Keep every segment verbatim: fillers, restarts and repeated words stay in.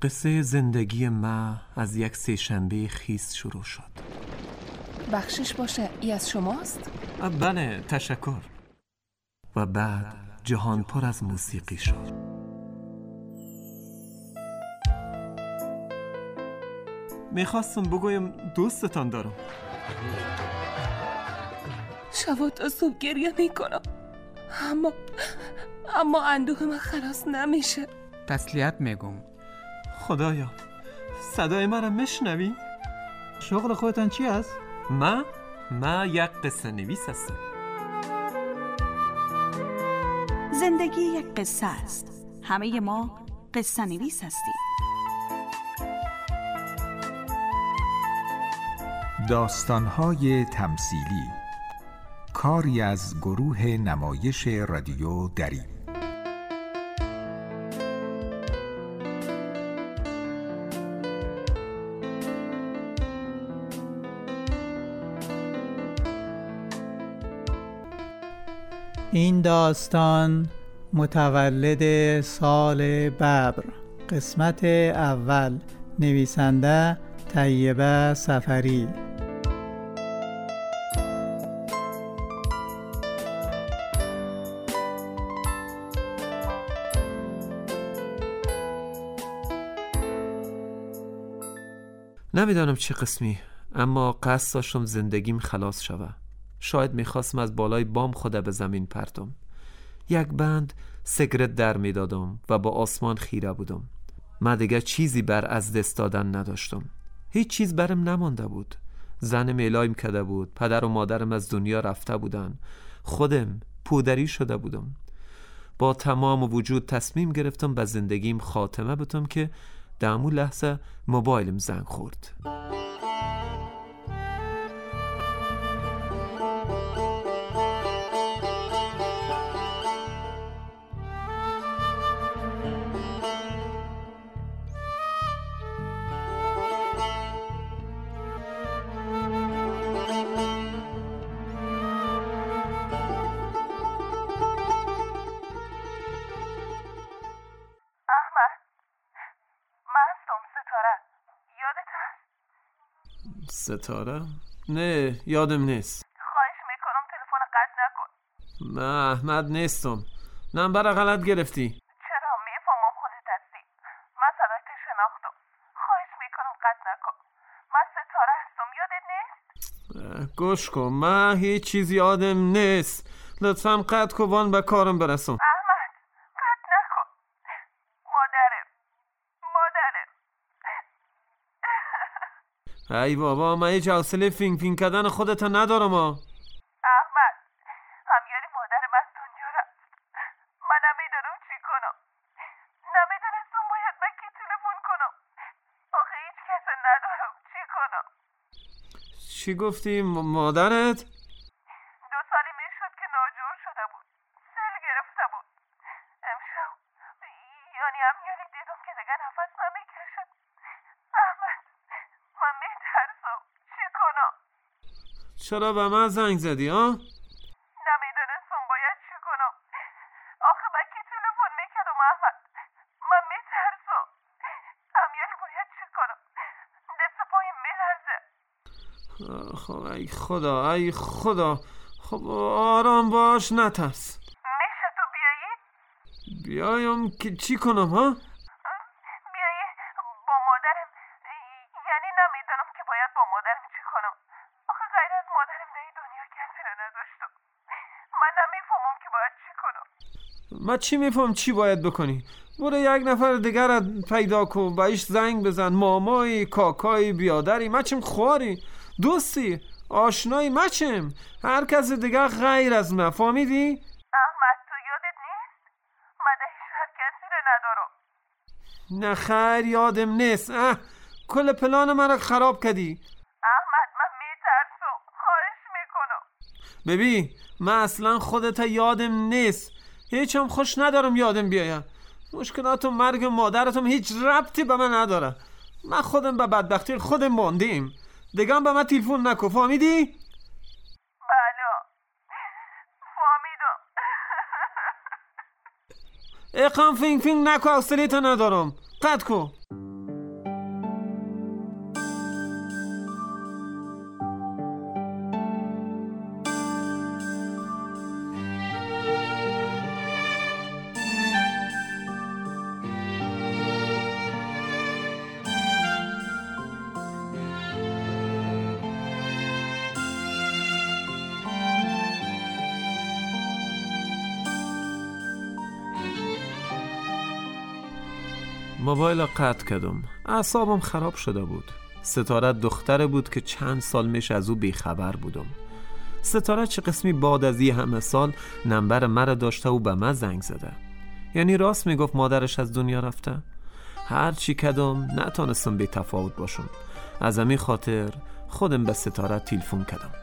قصه زندگی ما از یک سه‌شنبه خیس شروع شد. بخشش باشه، ای از شماست؟ بله، تشکر. و بعد جهان پر از موسیقی شد. میخواستم بگویم دوستتان دارم. شبا تا صبح گریه میکنم، اما اما اندوه من خلاص نمیشه. تسلیت میگم. خدایا، صدای من را میشنوی؟ شغل خودتان چی است؟ من؟ من یک قصه نویس هستم. زندگی یک قصه است. همه ما قصه نویس هستیم. داستان‌های تمثیلی، کاری از گروه نمایش رادیو دری. این داستان متولد سال ببر. قسمت اول. نویسنده طیبه سفری. نمیدانم چه قسمی، اما قصد داشتم زندگیم خلاص شوه. شاید میخواستم از بالای بام خود به زمین پرتم. یک بند سیگرت در میدادم و با آسمان خیره بودم. من دیگه چیزی بر از دست دادن نداشتم. هیچ چیز برم نمانده بود. زنم اعلایم کرده بود، پدر و مادرم از دنیا رفته بودن، خودم پودری شده بودم. با تمام وجود تصمیم گرفتم به زندگیم خاتمه بدم که در همون لحظه موبایلم زنگ خورد. ستاره؟ نه، یادم نیست. خواهش میکنم تلفن قطع نکن. نه، احمد نیستم. نمبر غلط گرفتی. چرا؟ میفهمم خودت هستی. من صدایت شناختم. خواهش میکنم قطع نکن. من ستاره هستم، یادت نیست؟ گوش کن، من هیچ چیز یادم نیست. لطفاً قطع کن وان به کارم برسم. احمد، قطع نکن. مادرم مادرم ای بابا، من هیچ حوصله فینگ فینگ کردن خودت ندارم ها. احمد، همیاری مادرم از دنیا رفت. من نمیدونم چی کنم. نمیدونستم باید به کی تلفن کنم. آخه هیچ کس ندارم. چی کنم؟ چی گفتی مادرت؟ دو سالی میشد که ناجور شده بود. سل گرفته بود. امشب یعنی همیاری دیدم که دیگه نفس نمیکشد. احمد، من میترسم. چی کنم؟ چرا به من زنگ زدی ها؟ نمیدونستم باید چی کنم. آخه با کی تلفن میکردم احمد؟ من میترسم. همیاری باید چی کنم؟ دست پایم میلرزه. خب ای خدا، ای خدا. خب آرام باش، نترس. میشه تو بیایی؟ بیایم که چی کنم ها؟ بیایی با مادرم. یعنی نمیدونم که باید با مادرم چی کنم. آخه غیر از مادرم در این دنیا کسی رو نداشتم. من نمیفهمم که باید چی کنم. من چی میفهم چی باید بکنی؟ برو یک نفر دیگر رو پیدا کن، بهش زنگ بزن. مامایی، کاکایی، بیادری، مچم خواری، دوستی، آشنایی، مچم هر کس دیگر غیر از من. فهمیدی؟ احمد، تو یادت نیست؟ من در هیچ هر کسی رو ندارم. نه خیر، یادم نیست. اه، کل پلان من رو خراب کردی. احمد، من میترسم. خواهش میکنم. ببین، من اصلا خودت یادم نیست. هیچم خوش ندارم یادم بیایم. مشکلات و مرگ مادرتم هیچ ربطی به من نداره. من خودم به بدبختی خودم ماندیم. دیگه هم به من تلفن نکن. فهمیدی؟ بله، فهمیدم. اقام فینگ فینگ نکن، حوصله تا ندارم. قطع کن. موبایل قطع کردم. اعصابم خراب شده بود. ستاره دختره بود که چند سال میش از او بیخبر بودم. ستاره چه قسمی بعد از یه همه سال نمبر مرا داشته و به من زنگ زده. یعنی راست میگفت مادرش از دنیا رفته. هر چی کدم نتونستم بی تفاوت باشم. از همین خاطر خودم به ستاره تلفن کردم.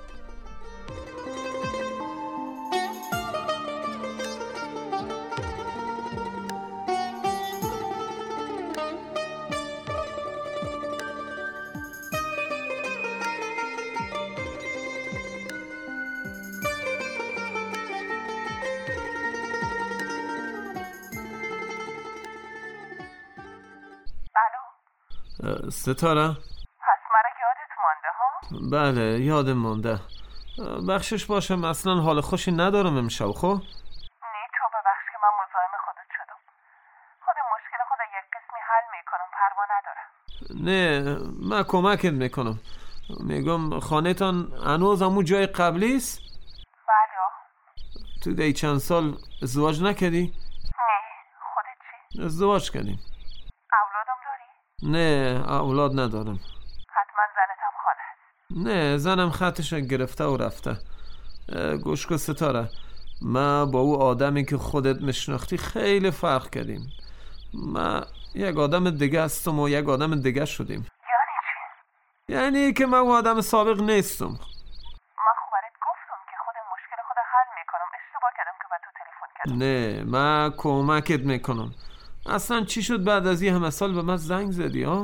ستاره؟ پس مرا یادت مانده ها؟ بله یادم مانده. بخشش باشم اصلا حال خوشی ندارم امشب. خب؟ نه تو ببخش که من مزاحم خودت شدم. خود مشکل خود یک قسمی حل میکنم، پروا ندارم. نه من کمکت میکنم. میگم خانه تان هنوز همون جای قبلی است؟ بله. تو دی چند سال ازدواج نکردی؟ نه. خودت چی؟ ازدواج کردیم. اولادم داری؟ نه اولاد ندارم. حتما زنت هم خانه است؟ نه زنم خطش گرفته و رفته. گوش کن ستاره، من با او آدمی که خودت مشناختی خیلی فرق کردیم. من یک آدم دیگه هستم و یک آدم دیگه شدیم. یعنی چی؟ یعنی که من اون آدم سابق نیستم. من خب برات گفتم که خود مشکل خود حل میکنم. اشتباه کردم که به تو تلفن کردم. نه من کمکت میکنم. اصلا چی شد بعد از یه همه سال به من زنگ زدی ها؟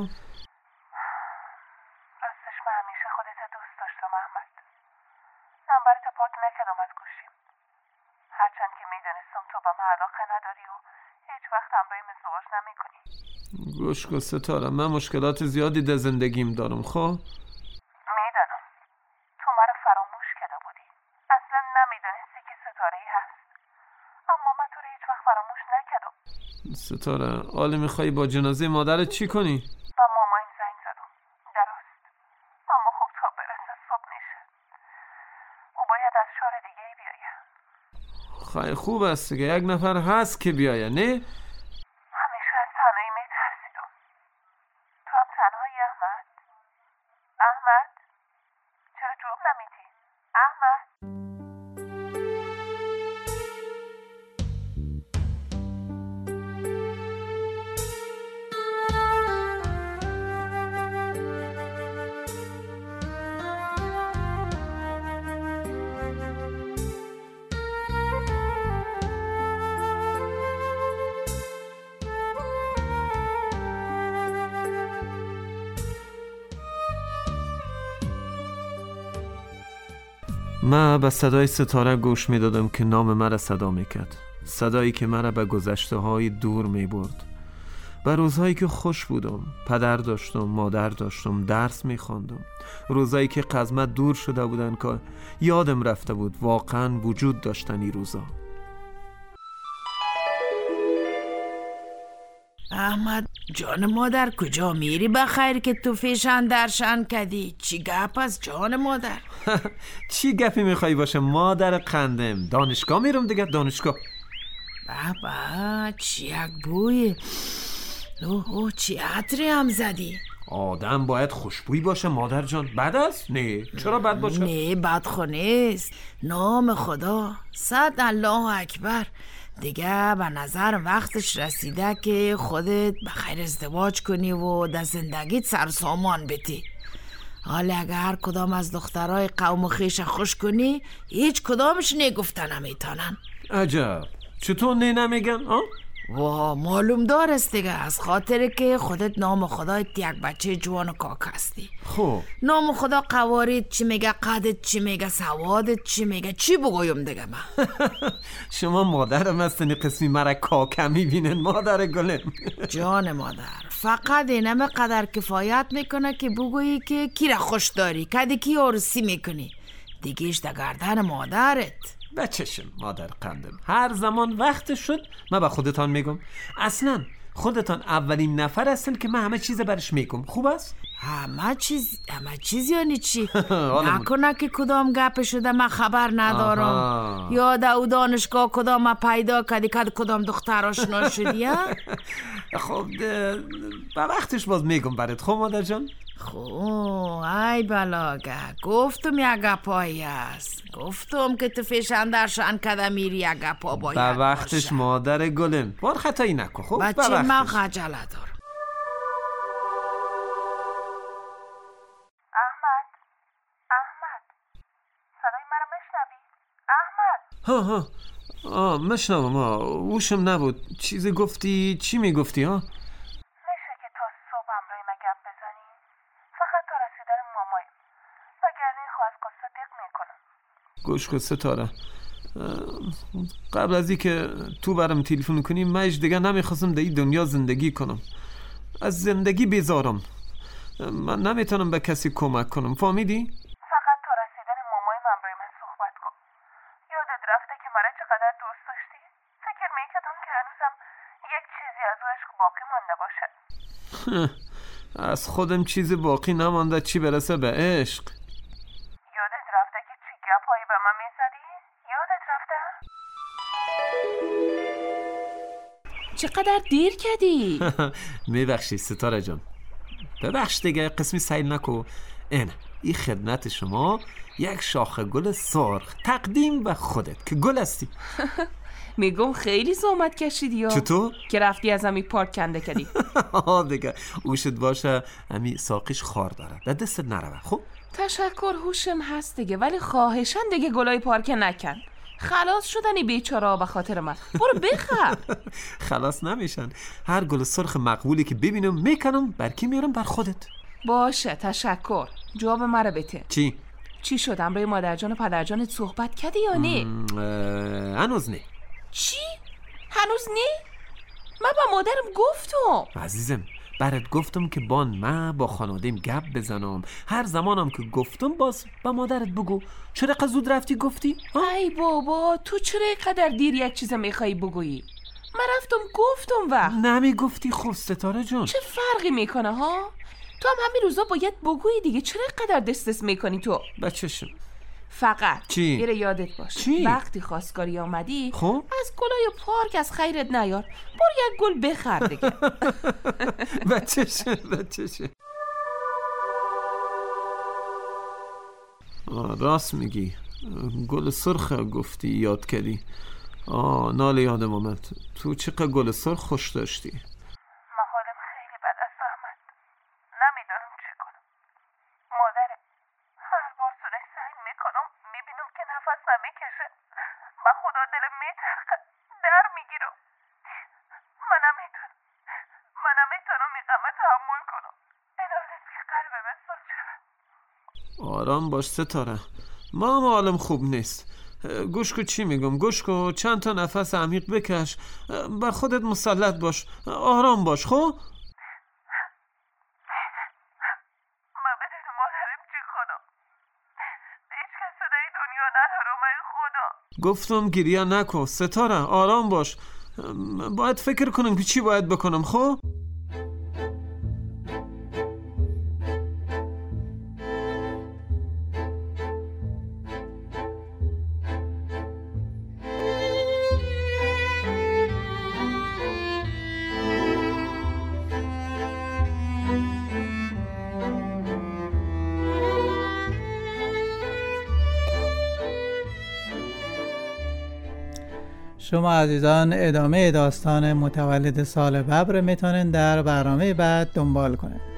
راستش من همیشه خودت دوست داشتم احمد. نمبرت پاک نکردم از گوشیم. هرچند که میدونستم تو به من علاقه نداری و هیچ وقت همراهیم ازدواج نمیکنی. گوش کن ستاره، من مشکلات زیادی در زندگیم دارم. خب میدانم تو مرا فراموش کرده بودی. اصلا نمیدونستی که ستاره ای هست. اما من تو رو هیچ وقت فراموش نکردم. ستاره حالا میخوایی با جنازه مادرت چی کنی؟ و مامایم زنگ زدم. درست. اما خب تا برسه صبح میشه. او باید از شهر دیگه بیایه. خیلی خوب است که یک نفر هست که بیایه. نه؟ همیشه از تنهایی میترسیدم. تو هم تنهایی احمد؟ احمد؟ چرا جواب نمیدی؟ احمد؟ من به صدای ستاره گوش می دادم که نام مرا صدا می کرد. صدایی که مرا به گذشته های دور می برد. به روزهایی که خوش بودم. پدر داشتم، مادر داشتم، درس می خواندم. روزهایی که قزمت دور شده بودن که یادم رفته بود واقعا وجود داشتن این روزا. احمد جان مادر کجا میری بخیر که تو فیشن درشن کدی؟ چی گپ از جان مادر؟ چی گپی میخوایی باشه مادر قندم؟ دانشگاه میرم دیگه. دانشگاه بابا چی یک بوی. اوه اوه چی عطری هم زدی. آدم باید خوشبوی باشه مادر جان. بد است؟ نه چرا بد باشه؟ نه بد خو نیست. نام خدا صد الله اکبر. دیگه به نظر وقتش رسیده که خودت بخیر ازدواج کنی و در زندگیت سرسامان بتی. حالا اگه هر کدام از دخترای قوم خیش خوش کنی هیچ کدامش نگفتن نمیتونن. عجب چطور نه نمیگن؟ آه؟ وا معلوم دارست دیگه، از خاطر که خودت نام خدایت یک بچه جوان و کاک هستی. خب نام خدا قوارید چی میگه، قدت چی میگه، سوادت چی میگه، چی بگویم دیگه من؟ شما مادرم هستنی قسمی مرا کاکه میبینن مادر گلم. جان مادر فقط اینم قدر کفایت میکنه که بگویی که کی را خوش داری، کدی کی عرسی میکنی، دیگهش در گردن مادرت. بچشم مادر قندم، هر زمان وقت شد من به خودتان میگم. اصلا خودتان اولین نفر هستن که من همه چیز برش میگم. خوب است؟ همه چیز همه چیز یعنی چی؟ نکنه که کدام گپ شده من خبر ندارم. آها. یا در دانشگاه کدام پیدا کردی که کدام دختر آشنا شدی؟ خب به وقتش باز میگم برات. خب مادر جان؟ خب ای بلاگه، گفتم یک گپایی است. گفتم که تو فیشن در شن کده میری یک گپا باید به وقتش باشه. مادر گلم بار خطایی نکن. خب بچه من خجله دارم. ها ها آه مشنوم. ها وشم نبود. چیزی گفتی؟ چی میگفتی ها؟ میشه که تا صبح همراه ما گپ بزنی؟ فقط تا رسیدن مامایم وگرنه خواهد قصه دق میکنم. گوش کن ستاره، قبل از این که تو برام تلفن کنی من دیگه نمیخواستم در این دنیا زندگی کنم. از زندگی بیزارم. من نمیتونم به کسی کمک کنم. فهمیدی؟ از خودم چیزی باقی نمانده چی برسه به عشق. یادت رفته که چی گپایی به من میزدی؟ یادت رفته؟ چقدر دیر کردی؟ میبخشی ستاره جان. ببخش دیگه قسمی سیل نکو. این این خدمت شما یک شاخه گل سرخ تقدیم به خودت که گل هستی. میگم خیلی زحمت کشیدی یا چطور؟ که رفتی از امی پارک کنده کردی. آه دیگه اوشت باشه امی ساقیش خار داره در دستت نروه. خب تشکر هوشم هست دیگه، ولی خواهشن دیگه گلای پارک نکن. خلاص شدنی بیچاره به خاطر من. برو بخر. خلاص نمیشن. هر گل سرخ مقبولی که ببینم میکنم برکی میارم بر خودت. باشه تشکر. جواب مرا بده. چی؟ چی شد؟ امروی مادر جان و پدر جانت صحبت کردی یا نه؟ هنوز نه. چی؟ هنوز نه؟ من با مادرم گفتم. عزیزم برات گفتم که بان من با خانوادیم گپ بزنم. هر زمانم که گفتم باز با مادرت بگو. چرا قد زود رفتی گفتی؟ ای بابا تو چرا قدر دیر یک چیز میخوایی بگویی؟ من رفتم گفتم وقت. نمی گفتی خوب ستاره جان. چه فرقی میکنه ها؟ تو هم همین روزا باید بگویی دیگه. چرا قدر دسترس میکنی تو؟ بچه‌شم فقط چی؟ یه یادت باشه چی؟ وقتی خواستگاری آمدی خب؟ از گلای پارک از خیرت نیار. برو یک گل بخر دیگه. بچه‌شم بچه‌شم. راست میگی. گل سرخ گفتی یاد کردی. آه ناله یادم آمد. تو چقدر گل سرخ خوش داشتی. من حالم خیلی بد است احمد. نمیدونم چی کنم. مادره هر بار سونش سعی میکنم میبینم که نفس نمیکشه. با خدا دلم میترقه در میگیرم. من نمیتونم من نمیتونم این غمه تحمل کنم. الان است که قلبم سوز شده. آرام باش ستاره. ما هم حالم خوب نیست. گوش کو چی میگم. گوش کو چند تا نفس عمیق بکش. بر خودت مسلط باش. آرام باش. خب من بدون مادرم چی کنم؟ هیچ کس در این دنیا ندارم. ای خدا گفتم گریه نکن ستاره. آرام باش. باید فکر کنم که چی باید بکنم. خب شما عزیزان ادامه داستان متولد سال ببر میتونین در برنامه بعد دنبال کنید.